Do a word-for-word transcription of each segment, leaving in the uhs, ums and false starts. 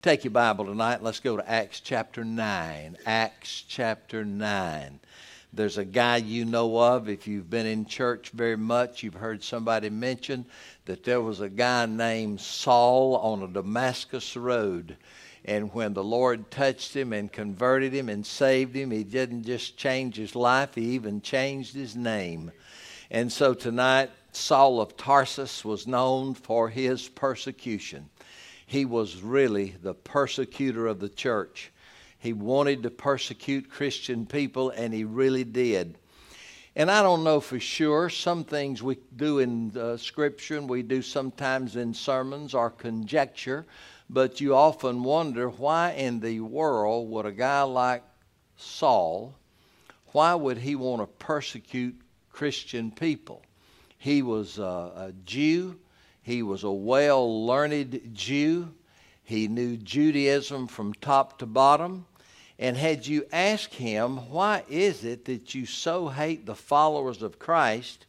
take your Bible tonight, let's go to Acts chapter nine. Acts chapter nine. There's a guy you know of. If you've been in church very much, you've heard somebody mention that there was a guy named Saul on a Damascus road. And when the Lord touched him and converted him and saved him, he didn't just change his life, he even changed his name. And so tonight, Saul of Tarsus was known for his persecution. He was really the persecutor of the church. He wanted to persecute Christian people, and he really did. And I don't know for sure. Some things we do in uh, Scripture and we do sometimes in sermons are conjecture. But you often wonder, why in the world would a guy like Saul, why would he want to persecute Christian people? He was a, a Jew. He was a well-learned Jew. He knew Judaism from top to bottom. And had you asked him, why is it that you so hate the followers of Christ?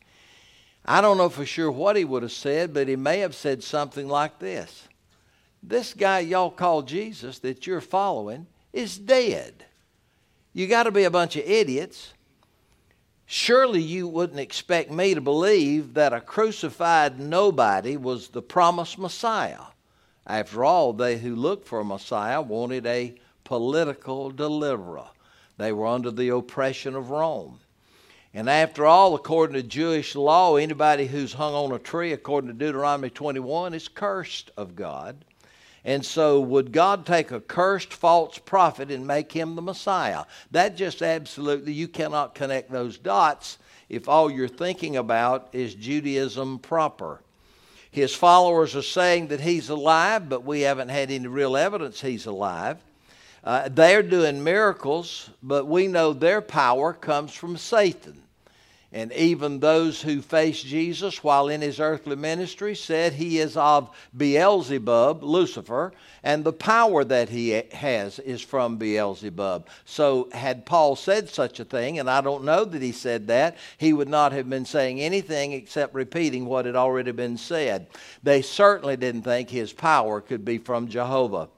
I don't know for sure what he would have said, but he may have said something like this. This guy y'all call Jesus that you're following is dead. You got to be a bunch of idiots. Surely you wouldn't expect me to believe that a crucified nobody was the promised Messiah. After all, they who looked for a Messiah wanted a political deliverer. They were under the oppression of Rome. And after all, according to Jewish law, anybody who's hung on a tree, according to Deuteronomy twenty-one, is cursed of God. And so would God take a cursed false prophet and make him the Messiah? That just absolutely, you cannot connect those dots if all you're thinking about is Judaism proper. His followers are saying that he's alive, but we haven't had any real evidence he's alive. Uh, they're doing miracles, but we know their power comes from Satan. And even those who faced Jesus while in his earthly ministry said he is of Beelzebub, Lucifer, and the power that he has is from Beelzebub. So had Paul said such a thing, and I don't know that he said that, he would not have been saying anything except repeating what had already been said. They certainly didn't think his power could be from Jehovah.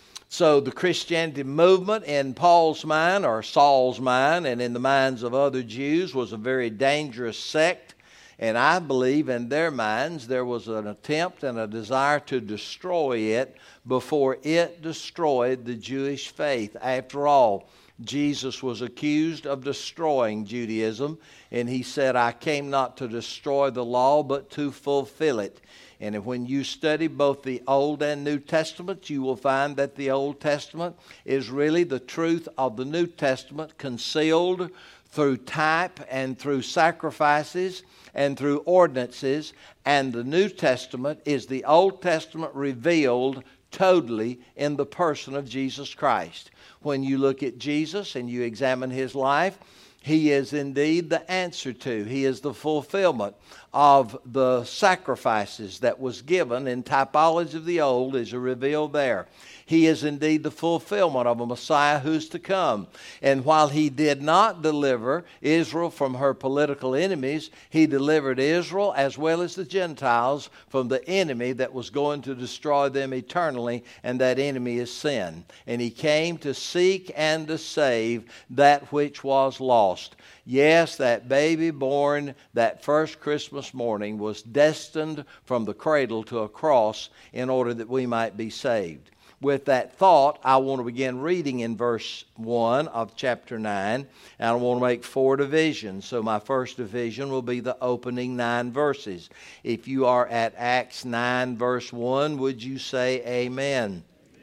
So the Christianity movement in Paul's mind, or Saul's mind, and in the minds of other Jews was a very dangerous sect. And I believe in their minds there was an attempt and a desire to destroy it before it destroyed the Jewish faith. After all, Jesus was accused of destroying Judaism, and he said, I came not to destroy the law, but to fulfill it. And when you study both the Old and New Testaments, you will find that the Old Testament is really the truth of the New Testament, concealed through type and through sacrifices and through ordinances. And the New Testament is the Old Testament revealed totally in the person of Jesus Christ. When you look at Jesus and you examine his life, he is indeed the answer to, he is the fulfillment of the sacrifices that was given in typology of the old is revealed there. He is indeed the fulfillment of a Messiah who's to come. And while he did not deliver Israel from her political enemies, he delivered Israel as well as the Gentiles from the enemy that was going to destroy them eternally, and that enemy is sin. And he came to seek and to save that which was lost. Yes, that baby born that first Christmas morning was destined from the cradle to a cross in order that we might be saved. With that thought, I want to begin reading in verse one of chapter nine, and I want to make four divisions. So my first division will be the opening nine verses. If you are at Acts nine verse one, would you say amen? Amen.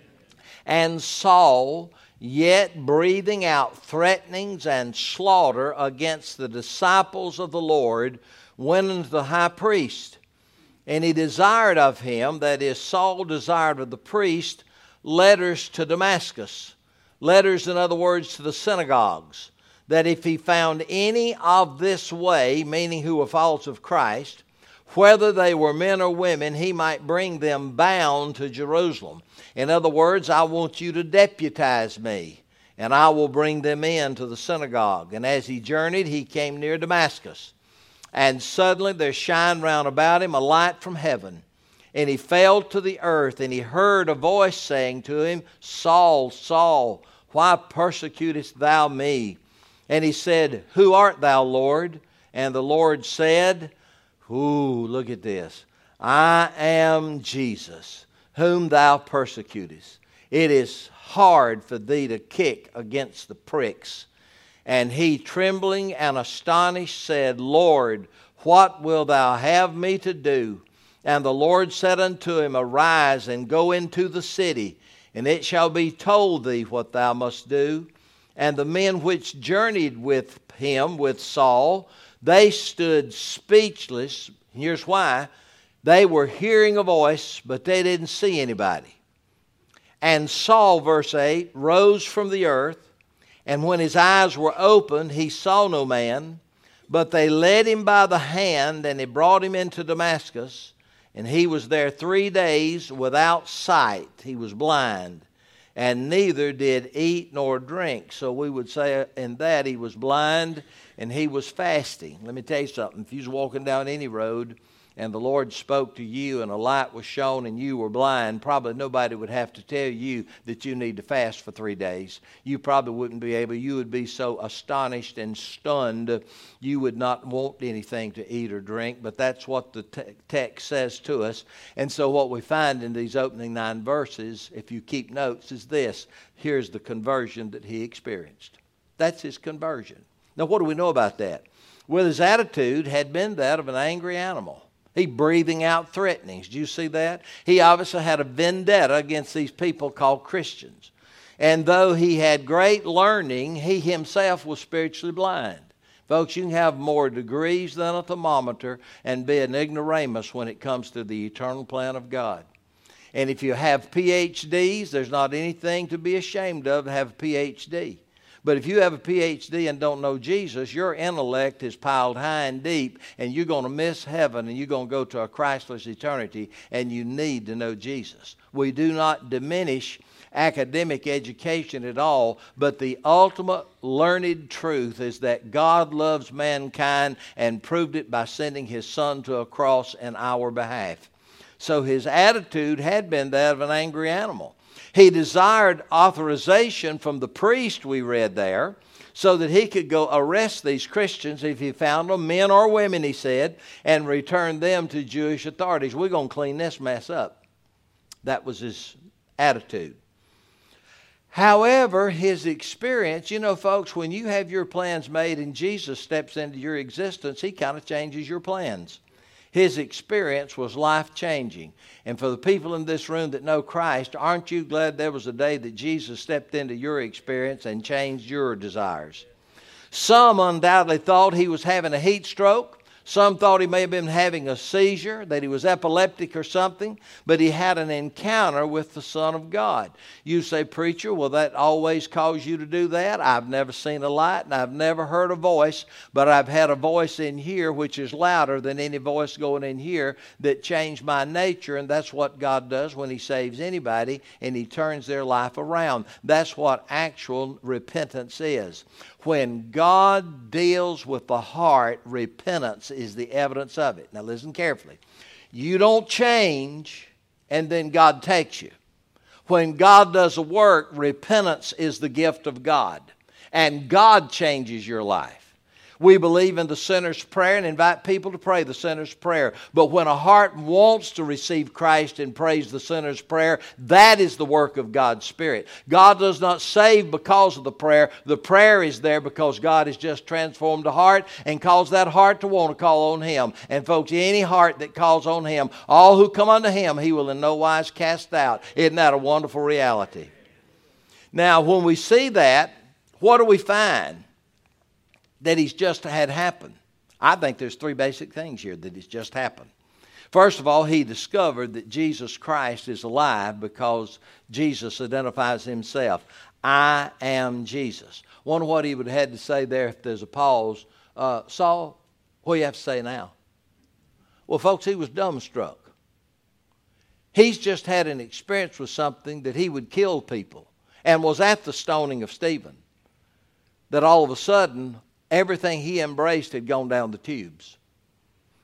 And Saul, yet breathing out threatenings and slaughter against the disciples of the Lord, went unto the high priest. And he desired of him, that is, Saul desired of the priest, letters to Damascus. Letters, in other words, to the synagogues. That if he found any of this way, meaning who were followers of Christ, whether they were men or women, he might bring them bound to Jerusalem. In other words, I want you to deputize me, and I will bring them into the synagogue. And as he journeyed, he came near Damascus. And suddenly there shined round about him a light from heaven. And he fell to the earth, and he heard a voice saying to him, Saul, Saul, why persecutest thou me? And he said, Who art thou, Lord? And the Lord said, Ooh, look at this. I am Jesus, whom thou persecutest. It is hard for thee to kick against the pricks. And he, trembling and astonished, said, Lord, what wilt thou have me to do? And the Lord said unto him, Arise and go into the city, and it shall be told thee what thou must do. And the men which journeyed with him, with Saul, they stood speechless. Here's why. They were hearing a voice, but they didn't see anybody. And Saul, verse eight, rose from the earth, and when his eyes were opened, he saw no man. But they led him by the hand, and they brought him into Damascus. And he was there three days without sight. He was blind, and neither did eat nor drink. So we would say in that he was blind and he was fasting. Let me tell you something. If you was walking down any road and the Lord spoke to you and a light was shown and you were blind, probably nobody would have to tell you that you need to fast for three days. You probably wouldn't be able. You would be so astonished and stunned you would not want anything to eat or drink. But that's what the te- text says to us. And so what we find in these opening nine verses, if you keep notes, is this. Here's the conversion that he experienced. That's his conversion. Now what do we know about that? Well, his attitude had been that of an angry animal. He breathing out threatenings. Do you see that? He obviously had a vendetta against these people called Christians. And though he had great learning, he himself was spiritually blind. Folks, you can have more degrees than a thermometer and be an ignoramus when it comes to the eternal plan of God. And if you have P H Ds, there's not anything to be ashamed of to have a P H D. But if you have a P H D and don't know Jesus, your intellect is piled high and deep, and you're going to miss heaven, and you're going to go to a Christless eternity, and you need to know Jesus. We do not diminish academic education at all, but the ultimate learned truth is that God loves mankind and proved it by sending his Son to a cross in our behalf. So his attitude had been that of an angry animal. He desired authorization from the priest, we read there, so that he could go arrest these Christians if he found them, men or women, he said, and return them to Jewish authorities. We're going to clean this mess up. That was his attitude. However, his experience, you know, folks, when you have your plans made and Jesus steps into your existence, he kind of changes your plans. His experience was life-changing. And for the people in this room that know Christ, aren't you glad there was a day that Jesus stepped into your experience and changed your desires? Some undoubtedly thought he was having a heat stroke. Some thought he may have been having a seizure, that he was epileptic or something, but he had an encounter with the Son of God. You say, preacher, will that always cause you to do that? I've never seen a light and I've never heard a voice, but I've had a voice in here which is louder than any voice going in here that changed my nature, and that's what God does when he saves anybody and he turns their life around. That's what actual repentance is. When God deals with the heart, repentance is the evidence of it. Now listen carefully. You don't change and then God takes you. When God does a work, repentance is the gift of God. And God changes your life. We believe in the sinner's prayer and invite people to pray the sinner's prayer. But when a heart wants to receive Christ and prays the sinner's prayer, that is the work of God's Spirit. God does not save because of the prayer. The prayer is there because God has just transformed the heart and caused that heart to want to call on Him. And folks, any heart that calls on Him, all who come unto Him, He will in no wise cast out. Isn't that a wonderful reality? Now, when we see that, what do we find that he's just had happen? I think there's three basic things here that has just happened. First of all, he discovered that Jesus Christ is alive because Jesus identifies himself. I am Jesus. Wonder what he would have had to say there if there's a pause. Uh, Saul, what do you have to say now? Well, folks, he was dumbstruck. He's just had an experience with something that he would kill people and was at the stoning of Stephen. That all of a sudden, everything he embraced had gone down the tubes.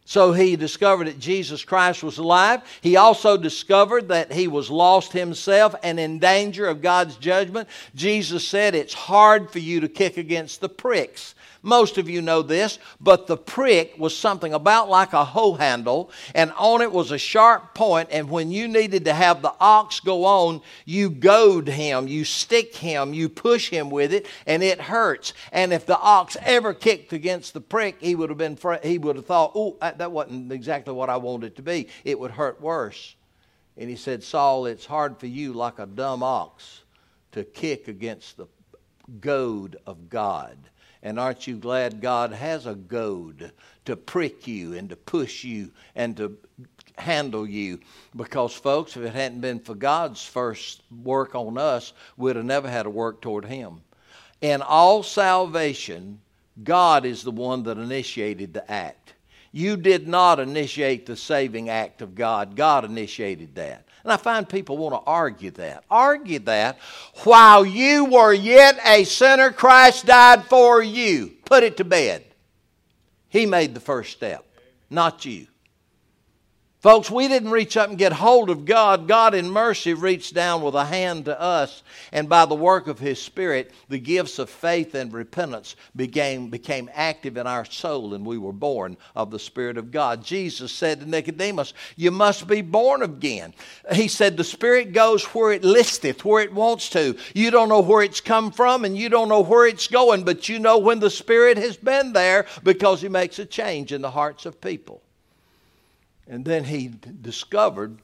So he discovered that Jesus Christ was alive. He also discovered that he was lost himself and in danger of God's judgment. Jesus said, it's hard for you to kick against the pricks. Most of you know this, but the prick was something about like a hoe handle, and on it was a sharp point, and when you needed to have the ox go on, you goad him, you stick him, you push him with it, and it hurts. And if the ox ever kicked against the prick, he would have been he would have thought, oh, that wasn't exactly what I wanted it to be. It would hurt worse. And he said, Saul, it's hard for you like a dumb ox to kick against the goad of God. And aren't you glad God has a goad to prick you and to push you and to handle you? Because, folks, if it hadn't been for God's first work on us, we'd have never had to work toward Him. In all salvation, God is the one that initiated the act. You did not initiate the saving act of God. God initiated that. And I find people want to argue that. Argue that. While you were yet a sinner, Christ died for you. Put it to bed. He made the first step, not you. Folks, we didn't reach up and get hold of God. God in mercy reached down with a hand to us, and by the work of His Spirit, the gifts of faith and repentance became, became active in our soul, and we were born of the Spirit of God. Jesus said to Nicodemus, you must be born again. He said, the Spirit goes where it listeth, where it wants to. You don't know where it's come from, and you don't know where it's going, but you know when the Spirit has been there because He makes a change in the hearts of people. And then he discovered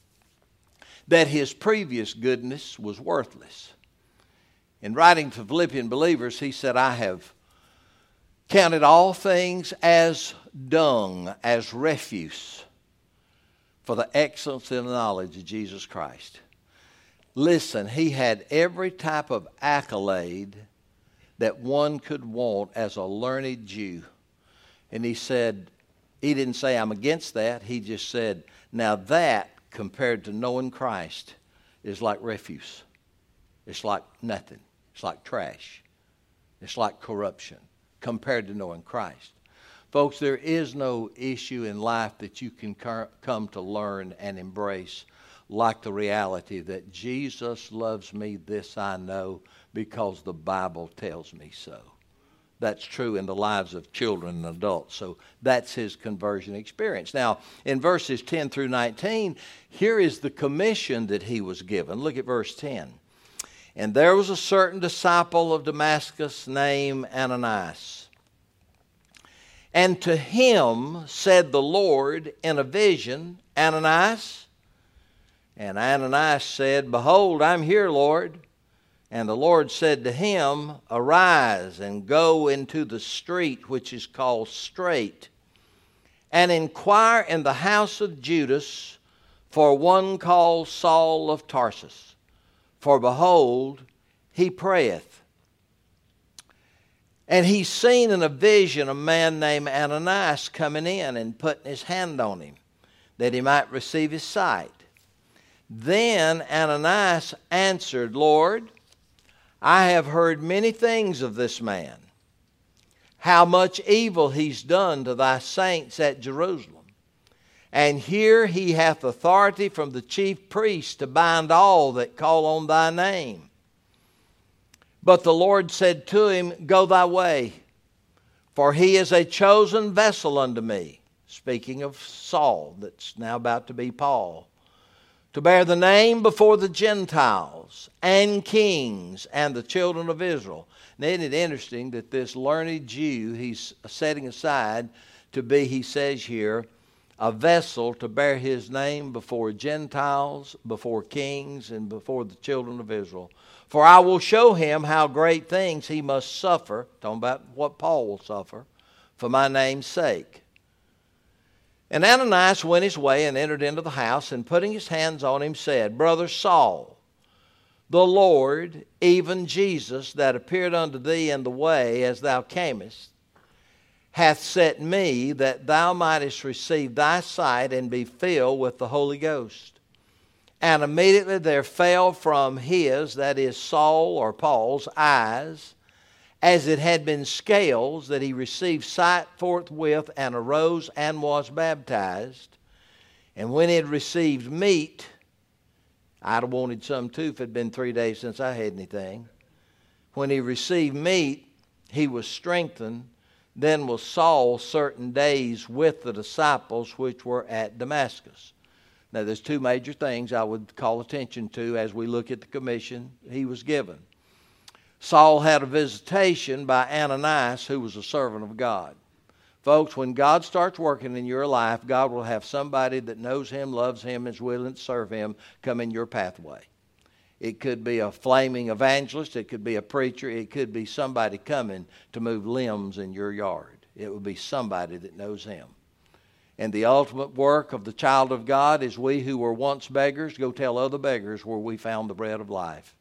that his previous goodness was worthless. In writing to Philippian believers, he said, I have counted all things as dung, as refuse, for the excellence and knowledge of Jesus Christ. Listen, he had every type of accolade that one could want as a learned Jew. And he said, he didn't say, I'm against that. He just said, now that, compared to knowing Christ, is like refuse. It's like nothing. It's like trash. It's like corruption compared to knowing Christ. Folks, there is no issue in life that you can come to learn and embrace like the reality that Jesus loves me, this I know, because the Bible tells me so. That's true in the lives of children and adults. So that's his conversion experience. Now, in verses ten through nineteen, here is the commission that he was given. Look at verse ten. And there was a certain disciple of Damascus named Ananias. And to him said the Lord in a vision, Ananias. And Ananias said, behold, I'm here, Lord. And the Lord said to him, arise and go into the street which is called Straight, and inquire in the house of Judas for one called Saul of Tarsus. For behold, he prayeth. And he's seen in a vision a man named Ananias coming in and putting his hand on him, that he might receive his sight. Then Ananias answered, Lord, I have heard many things of this man, how much evil he's done to thy saints at Jerusalem. And here he hath authority from the chief priests to bind all that call on thy name. But the Lord said to him, go thy way, for he is a chosen vessel unto me. Speaking of Saul, that's now about to be Paul. To bear the name before the Gentiles and kings and the children of Israel. Now, isn't it interesting that this learned Jew, he's setting aside to be, he says here, a vessel to bear his name before Gentiles, before kings, and before the children of Israel. For I will show him how great things he must suffer, talking about what Paul will suffer, for my name's sake. And Ananias went his way and entered into the house, and putting his hands on him said, Brother Saul, the Lord, even Jesus, that appeared unto thee in the way as thou camest, hath set me that thou mightest receive thy sight and be filled with the Holy Ghost. And immediately there fell from his, that is Saul or Paul's, eyes, as it had been scales, that he received sight forthwith, and arose and was baptized. And when he had received meat, I'd have wanted some too if it had been three days since I had anything. When he received meat, he was strengthened. Then was Saul certain days with the disciples which were at Damascus. Now there's two major things I would call attention to as we look at the commission he was given. Saul had a visitation by Ananias, who was a servant of God. Folks, when God starts working in your life, God will have somebody that knows him, loves him, is willing to serve him come in your pathway. It could be a flaming evangelist. It could be a preacher. It could be somebody coming to move limbs in your yard. It would be somebody that knows him. And the ultimate work of the child of God is we who were once beggars go tell other beggars where we found the bread of life.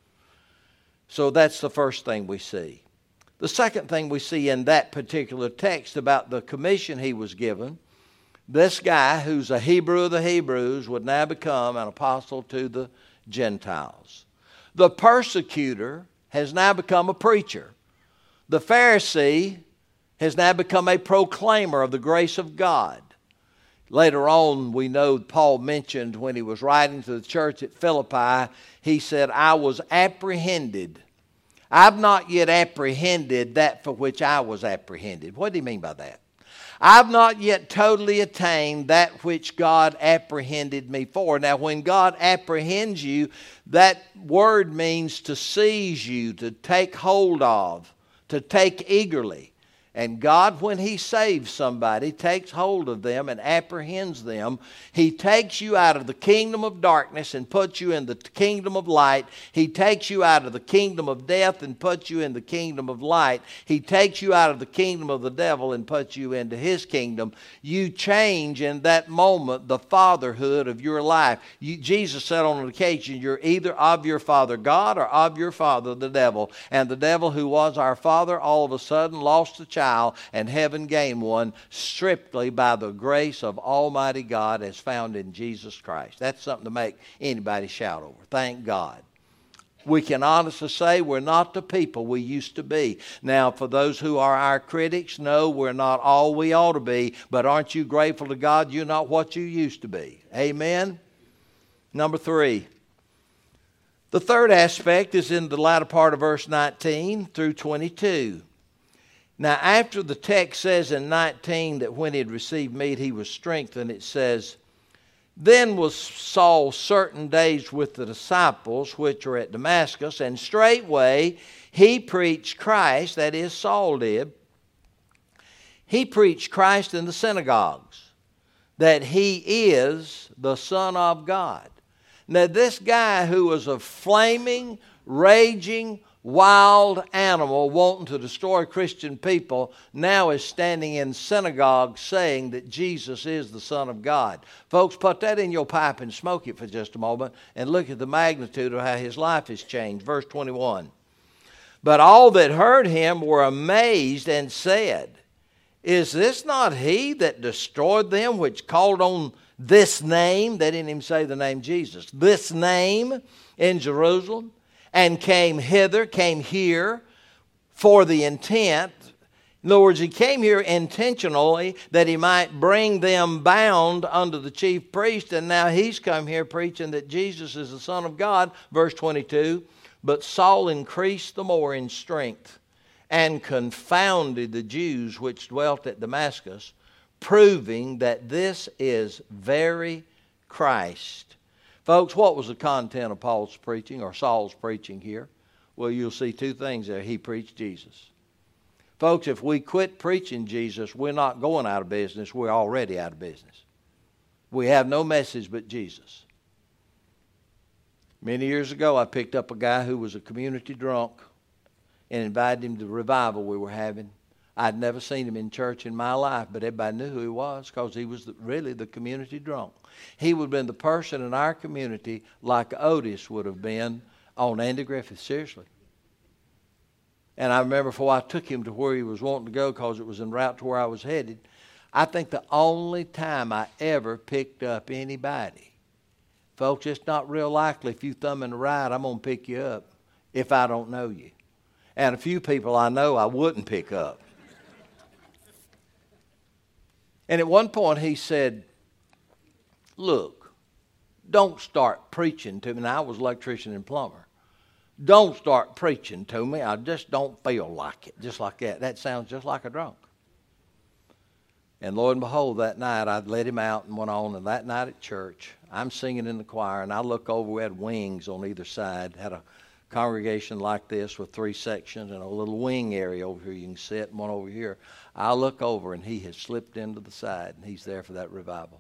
So that's the first thing we see. The second thing we see in that particular text about the commission he was given, this guy who's a Hebrew of the Hebrews would now become an apostle to the Gentiles. The persecutor has now become a preacher. The Pharisee has now become a proclaimer of the grace of God. Later on, we know Paul mentioned when he was writing to the church at Philippi, he said, I was apprehended. I've not yet apprehended that for which I was apprehended. What do you mean by that? I've not yet totally attained that which God apprehended me for. Now, when God apprehends you, that word means to seize you, to take hold of, to take eagerly. And God, when he saves somebody, takes hold of them and apprehends them. He takes you out of the kingdom of darkness and puts you in the kingdom of light. He takes you out of the kingdom of death and puts you in the kingdom of light. He takes you out of the kingdom of the devil and puts you into his kingdom. You change in that moment the fatherhood of your life. You, Jesus said on an occasion, you're either of your father God or of your father the devil. And the devil, who was our father, all of a sudden lost the child, and heaven gained one strictly by the grace of Almighty God as found in Jesus Christ. That's something to make anybody shout over. Thank God. We can honestly say we're not the people we used to be. Now, for those who are our critics, no, we're not all we ought to be, but aren't you grateful to God you're not what you used to be? Amen? Number three. The third aspect is in the latter part of verse nineteen through twenty-two. Now, after the text says in nineteen that when he had received meat, he was strengthened, it says, Then was Saul certain days with the disciples which were at Damascus, and straightway he preached Christ, that is, Saul did. He preached Christ in the synagogues, that he is the Son of God. Now, this guy who was a flaming, raging, wild animal wanting to destroy Christian people now is standing in synagogues saying that Jesus is the Son of God. Folks, put that in your pipe and smoke it for just a moment and look at the magnitude of how his life has changed. Verse twenty-one. But all that heard him were amazed and said, Is this not he that destroyed them which called on this name? They didn't even say the name Jesus. This name in Jerusalem. And came hither, came here for the intent. In other words, he came here intentionally that he might bring them bound under the chief priest. And now he's come here preaching that Jesus is the Son of God. Verse twenty-two, But Saul increased the more in strength and confounded the Jews which dwelt at Damascus, proving that this is very Christ. Folks, what was the content of Paul's preaching or Saul's preaching here? Well, you'll see two things there. He preached Jesus. Folks, if we quit preaching Jesus, we're not going out of business. We're already out of business. We have no message but Jesus. Many years ago, I picked up a guy who was a community drunk and invited him to the revival we were having. I'd never seen him in church in my life, but everybody knew who he was because he was the, really the community drunk. He would have been the person in our community like Otis would have been on Andy Griffith, seriously. And I remember before I took him to where he was wanting to go because it was en route to where I was headed, I think the only time I ever picked up anybody, folks, it's not real likely if you thumb in the right, I'm going to pick you up if I don't know you. and a few people I know I wouldn't pick up. And at one point he said, look, don't start preaching to me. And I was electrician and plumber. Don't start preaching to me. I just don't feel like it. Just like that. That sounds just like a drunk. And lo and behold, that night I let him out and went on. And that night at church, I'm singing in the choir. And I look over, we had wings on either side. Had a congregation like this with three sections and a little wing area over here you can sit and one over here. I look over and he has slipped into the side and he's there for that revival.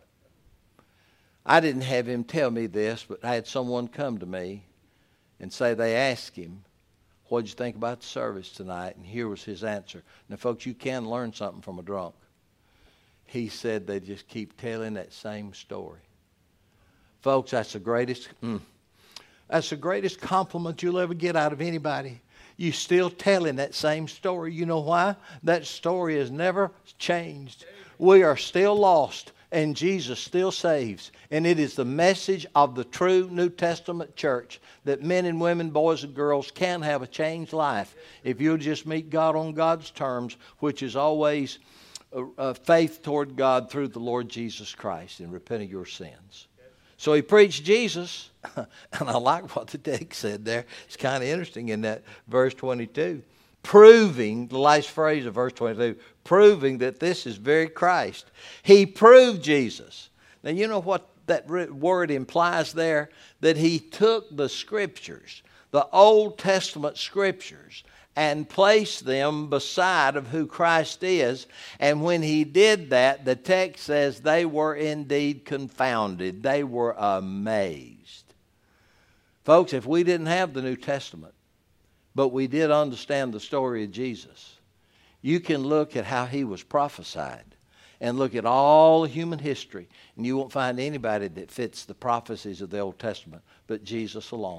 I didn't have him tell me this, but I had someone come to me and say they asked him, what did you think about the service tonight? And here was his answer. Now, folks, you can learn something from a drunk. He said they just keep telling that same story. Folks, that's the greatest, mm, that's the greatest compliment you'll ever get out of anybody. You still telling that same story. You know why? That story has never changed. We are still lost, and Jesus still saves. And it is the message of the true New Testament church that men and women, boys and girls can have a changed life if you'll just meet God on God's terms, which is always uh, uh, faith toward God through the Lord Jesus Christ and repent of your sins. So he preached Jesus, and I like what the text said there. It's kind of interesting in that verse twenty-two. Proving, the last phrase of verse twenty-two, proving that this is very Christ. He proved Jesus. Now you know what that word implies there? That he took the Scriptures, the Old Testament Scriptures, and placed them beside of who Christ is. And when he did that, the text says they were indeed confounded. They were amazed. Folks, if we didn't have the New Testament, but we did understand the story of Jesus, you can look at how he was prophesied and look at all human history, and you won't find anybody that fits the prophecies of the Old Testament but Jesus alone.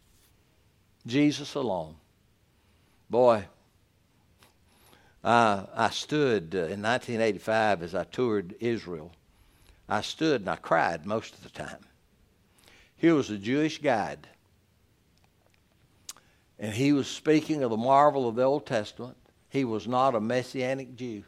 Jesus alone. Boy, I, I stood uh, in nineteen eighty-five as I toured Israel. I stood and I cried most of the time. Here was a Jewish guide, and he was speaking of the marvel of the Old Testament. He was not a Messianic Jew.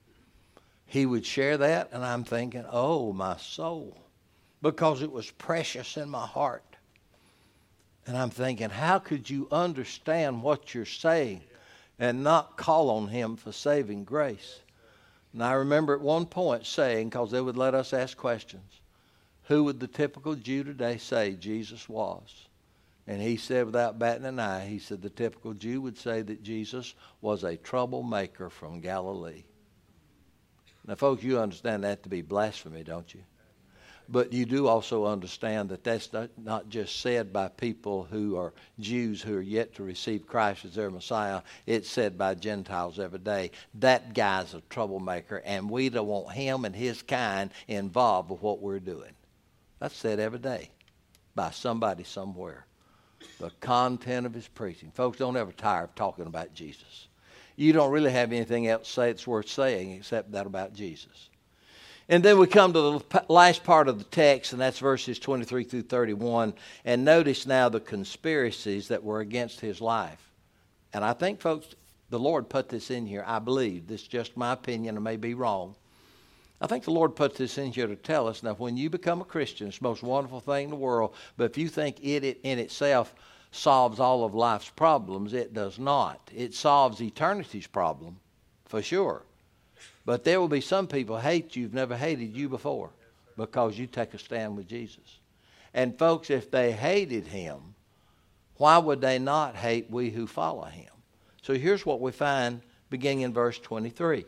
He would share that, and I'm thinking, oh, my soul, because it was precious in my heart. And I'm thinking, how could you understand what you're saying and not call on him for saving grace? And I remember at one point saying, because they would let us ask questions, who would the typical Jew today say Jesus was? And he said without batting an eye, he said the typical Jew would say that Jesus was a troublemaker from Galilee. Now, folks, you understand that to be blasphemy, don't you? But you do also understand that that's not just said by people who are Jews who are yet to receive Christ as their Messiah. It's said by Gentiles every day. That guy's a troublemaker, and we don't want him and his kind involved with what we're doing. That's said every day by somebody somewhere. The content of his preaching. Folks, don't ever tire of talking about Jesus. You don't really have anything else to say that's worth saying except that about Jesus. And then we come to the last part of the text, and that's verses twenty-three through thirty-one. And notice now the conspiracies that were against his life. And I think, folks, the Lord put this in here. I believe. This is just my opinion. I may be wrong. I think the Lord put this in here to tell us, now, when you become a Christian, it's the most wonderful thing in the world. But if you think it, it in itself solves all of life's problems, it does not. It solves eternity's problem, for sure. But there will be some people hate you who've never hated you before because you take a stand with Jesus. And folks, if they hated him, why would they not hate we who follow him? So here's what we find beginning in verse twenty-three.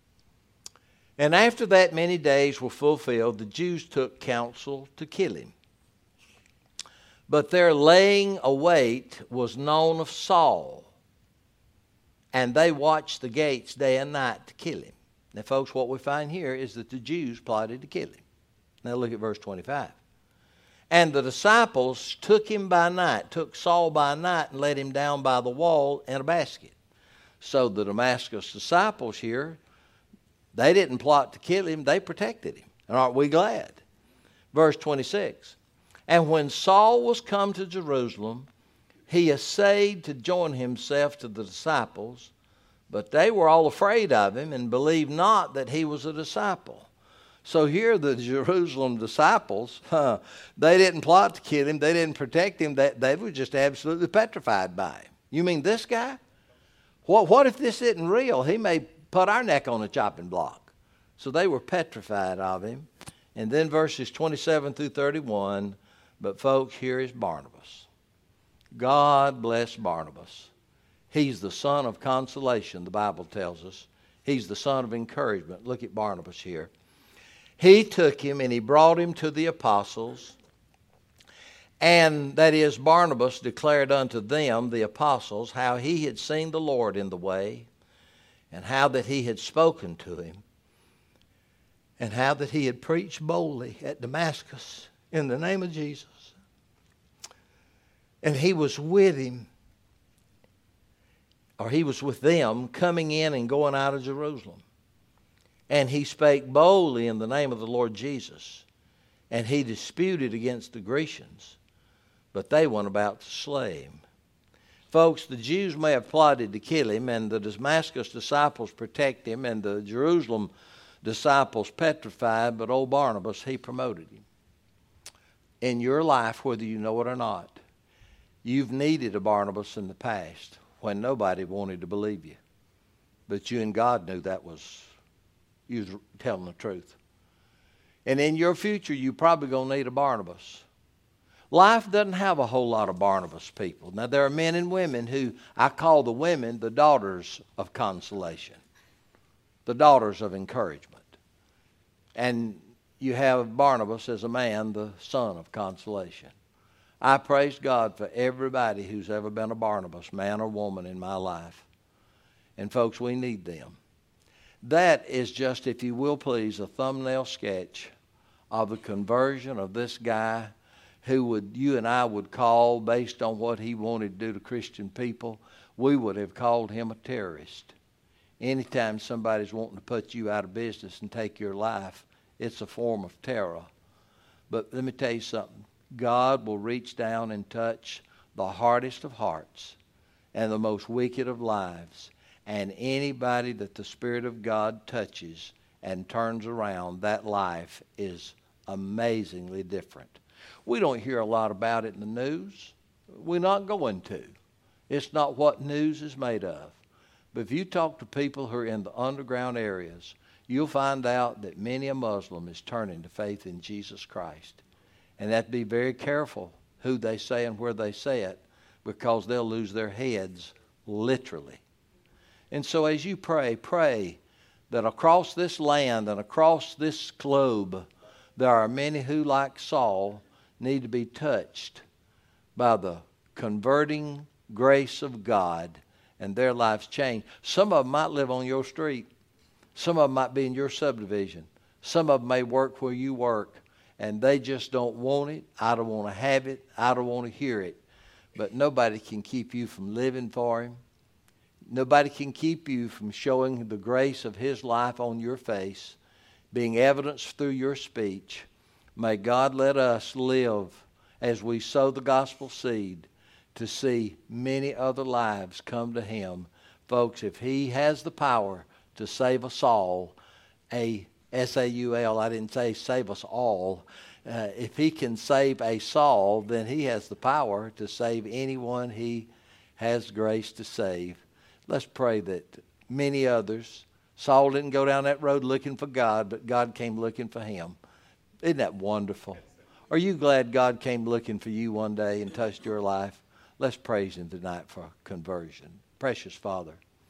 And after that many days were fulfilled, the Jews took counsel to kill him. But their laying await was known of Saul, and they watched the gates day and night to kill him. Now, folks, what we find here is that the Jews plotted to kill him. Now, look at verse twenty-five. And the disciples took him by night, took Saul by night, and let him down by the wall in a basket. So the Damascus disciples here, they didn't plot to kill him, they protected him. And aren't we glad? Verse twenty-six. And when Saul was come to Jerusalem, he essayed to join himself to the disciples, but they were all afraid of him and believed not that he was a disciple. So here the Jerusalem disciples, huh, they didn't plot to kill him. They didn't protect him. They, they were just absolutely petrified by him. You mean this guy? What, what if this isn't real? He may put our neck on a chopping block. So they were petrified of him. And then verses twenty-seven through thirty-one, but folks, here is Barnabas. God bless Barnabas. He's the son of consolation, the Bible tells us. He's the son of encouragement. Look at Barnabas here. He took him and he brought him to the apostles. And that is, Barnabas declared unto them, the apostles, how he had seen the Lord in the way, and how that he had spoken to him, and how that he had preached boldly at Damascus in the name of Jesus. And he was with him, or he was with them, coming in and going out of Jerusalem. And he spake boldly in the name of the Lord Jesus. And he disputed against the Grecians, but they went about to slay him. Folks, the Jews may have plotted to kill him, and the Damascus disciples protect him, and the Jerusalem disciples petrified, but old Barnabas, he promoted him. In your life, whether you know it or not, you've needed a Barnabas in the past when nobody wanted to believe you. But you and God knew that was, you was telling the truth. And in your future, you're probably going to need a Barnabas. Life doesn't have a whole lot of Barnabas people. Now, there are men and women who, I call the women the daughters of consolation, the daughters of encouragement. And you have Barnabas as a man, the son of consolation. I praise God for everybody who's ever been a Barnabas, man or woman, in my life. And folks, we need them. That is just, if you will please, a thumbnail sketch of the conversion of this guy who would you and I would call, based on what he wanted to do to Christian people, we would have called him a terrorist. Anytime somebody's wanting to put you out of business and take your life, it's a form of terror. But let me tell you something. God will reach down and touch the hardest of hearts and the most wicked of lives. And anybody that the Spirit of God touches and turns around, that life is amazingly different. We don't hear a lot about it in the news. We're not going to. It's not what news is made of. But if you talk to people who are in the underground areas, you'll find out that many a Muslim is turning to faith in Jesus Christ. And that be very careful who they say and where they say it, because they'll lose their heads literally. And so as you pray, pray that across this land and across this globe, there are many who, like Saul, need to be touched by the converting grace of God and their lives changed. Some of them might live on your street. Some of them might be in your subdivision. Some of them may work where you work, and they just don't want it. I don't want to have it. I don't want to hear it. But nobody can keep you from living for Him. Nobody can keep you from showing the grace of His life on your face, being evidenced through your speech. May God let us live as we sow the gospel seed to see many other lives come to Him. Folks, if He has the power to save us all, a S A U L, I didn't say save us all. Uh, if He can save a Saul, then He has the power to save anyone He has grace to save. Let's pray that many others, Saul didn't go down that road looking for God, but God came looking for him. Isn't that wonderful? Are you glad God came looking for you one day and touched your life? Let's praise Him tonight for conversion. Precious Father,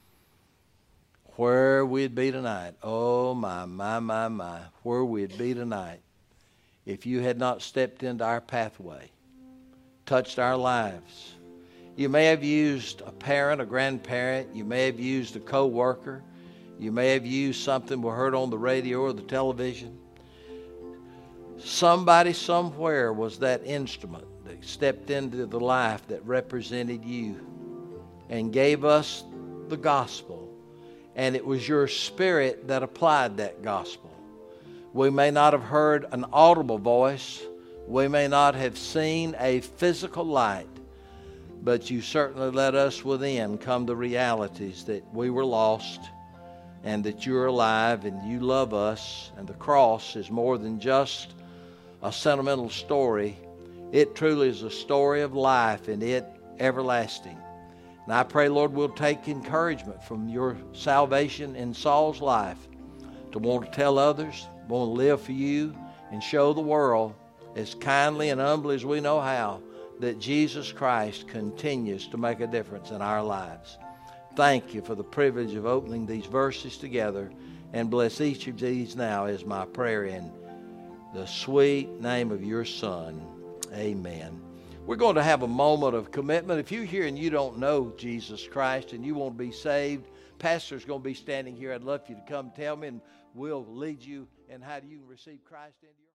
where we'd be tonight, oh my, my, my, my, where we'd be tonight if You had not stepped into our pathway, touched our lives. You may have used a parent, a grandparent. You may have used a co-worker. You may have used something we heard on the radio or the television. Somebody somewhere was that instrument that stepped into the life that represented You and gave us the gospel. And it was Your Spirit that applied that gospel. We may not have heard an audible voice. We may not have seen a physical light. but you certainly let us within come to realities that we were lost and that you're alive and you love us, and the cross is more than just a sentimental story. It truly is a story of life, and it everlasting. And I pray, Lord, we'll take encouragement from your salvation in Saul's life to want to tell others, want to live for you, and show the world as kindly and humbly as we know how that Jesus Christ continues to make a difference in our lives. Thank you for the privilege of opening these verses together, and bless each of these now is my prayer in the sweet name of your Son. Amen. We're going to have a moment of commitment. If you're here and you don't know Jesus Christ and you want to be saved, Pastor's going to be standing here. I'd love for you to come tell me, and we'll lead you in how you can receive Christ into your